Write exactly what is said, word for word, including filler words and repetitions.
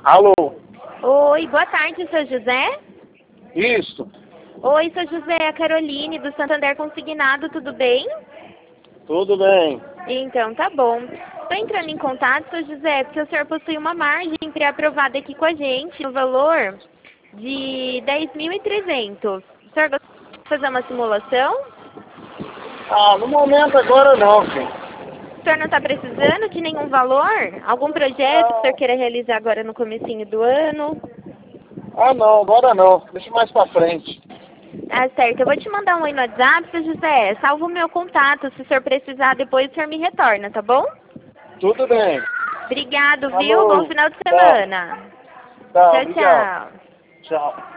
Alô? Oi, boa tarde, seu José. Isso. Oi, seu José, é a Caroline, do Santander Consignado, tudo bem? Tudo bem. Então, tá bom. Estou entrando em contato, seu José, porque o senhor possui uma margem pré-aprovada aqui com a gente, no valor de dez mil e trezentos. O senhor gostaria de fazer uma simulação? Ah, no momento agora não, filho. O senhor não está precisando de nenhum valor? Algum projeto que o senhor queira realizar agora no comecinho do ano? Ah, não, agora não. Deixa mais pra frente. Ah, certo. Eu vou te mandar um oi no WhatsApp, seu José. Salva o meu contato. Se o senhor precisar, depois o senhor me retorna, tá bom? Tudo bem. Obrigado, viu? Bom Falou. final de Tchau. semana. Tchau, Tchau, obrigado. tchau. Tchau.